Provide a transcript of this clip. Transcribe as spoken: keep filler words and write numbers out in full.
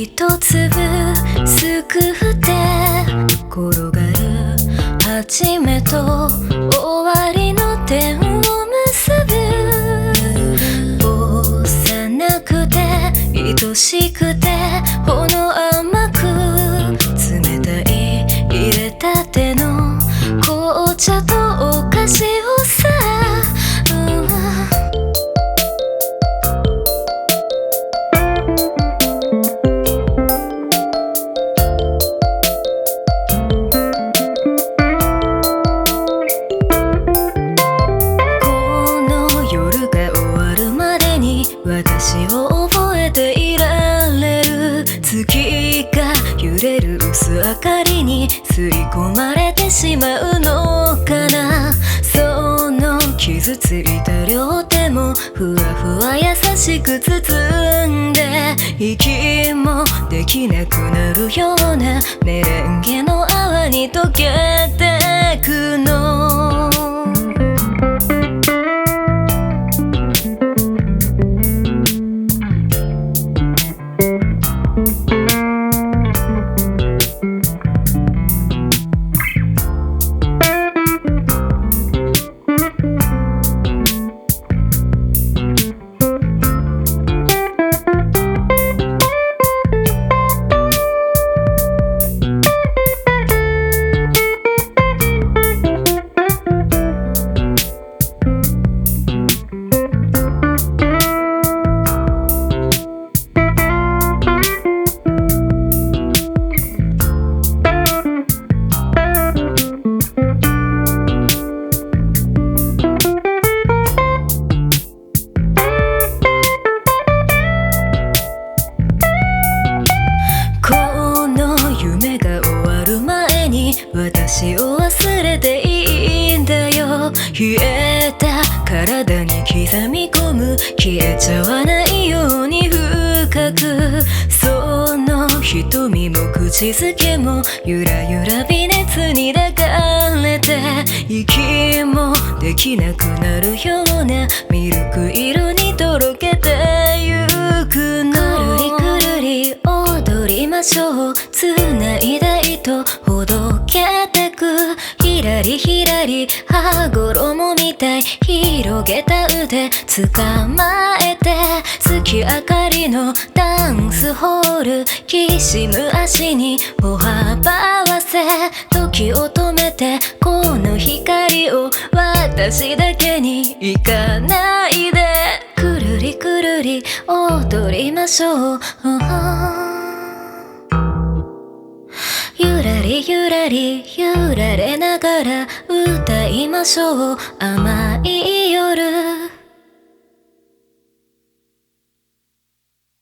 一粒すくって転がる始めと終わりの点を結ぶ幼くて愛しくてほの甘く冷たい入れたての紅茶とお菓子をさ、うん私を覚えていられる月が揺れる薄明かりに吸い込まれてしまうのかな。その傷ついた両手もふわふわ優しく包んで息もできなくなるようなメレンゲの泡に溶けてくの。私を忘れていいんだよ。冷えた体に刻み込む消えちゃわないように深くその瞳も口づけもゆらゆら微熱に抱かれて息もできなくなるようなミルク色にとろけてゆくの。くるりくるり踊りましょうつないだ糸ほどけてくひらりひらり羽衣みたい広げた腕捕まえて月明かりのダンスホールきしむ足に歩幅合わせ時を止めてこの光を私だけに行かないでくるりくるり踊りましょうゆらりゆらり揺られながら歌いましょう甘い夜